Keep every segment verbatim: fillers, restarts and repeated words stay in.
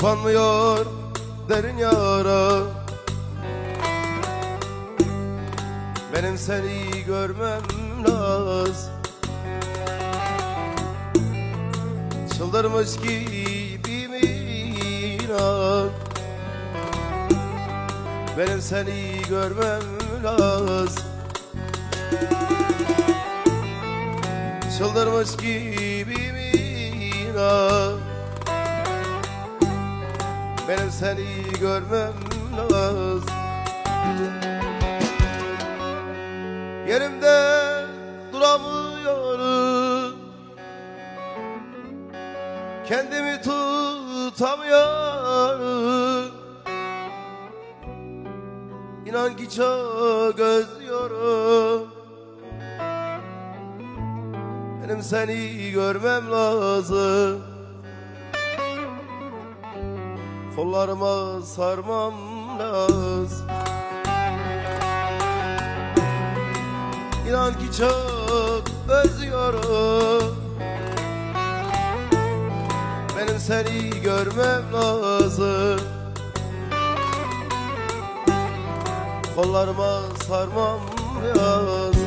Kanmıyor derin yara, benim seni görmem lazım. Çıldırmış gibiyim inan, benim seni görmem lazım. Çıldırmış gibiyim inan, benim seni görmem lazım. Yerimde duramıyorum, kendimi tutamıyorum. İnan ki çok özlüyorum, benim seni görmem lazım. Kollarıma sarmam lazım. İnan ki çok özlüyorum, benim seni görmem lazım. Kollarıma sarmam lazım.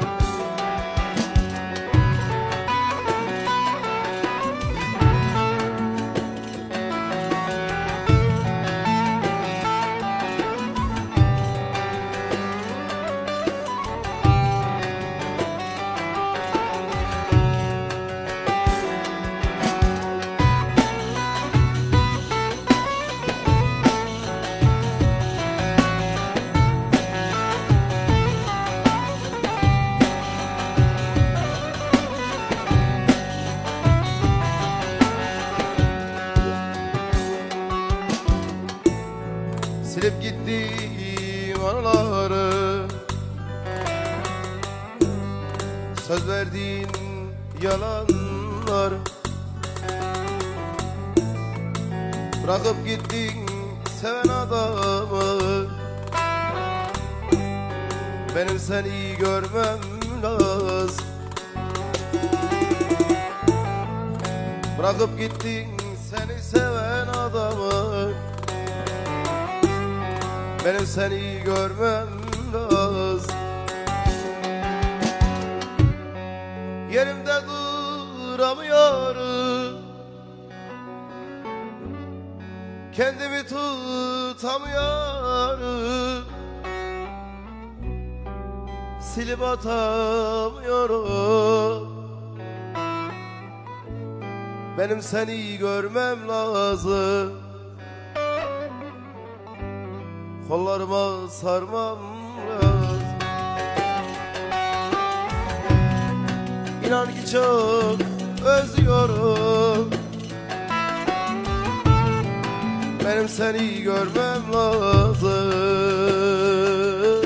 Silip gittim anıları, söz verdiğin yalanlar. Bırakıp gittin seven adamı, benim seni görmem lazım. Bırakıp gittin seni seven adamı, benim seni görmem lazım. Yerimde duramıyorum, kendimi tutamıyorum. Silip atamıyorum, benim seni görmem lazım. Kollarıma sarmam lazım. İnan ki çok özlüyorum, benim seni görmem lazım.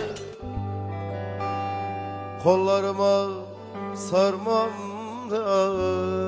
Kollarıma sarmam lazım.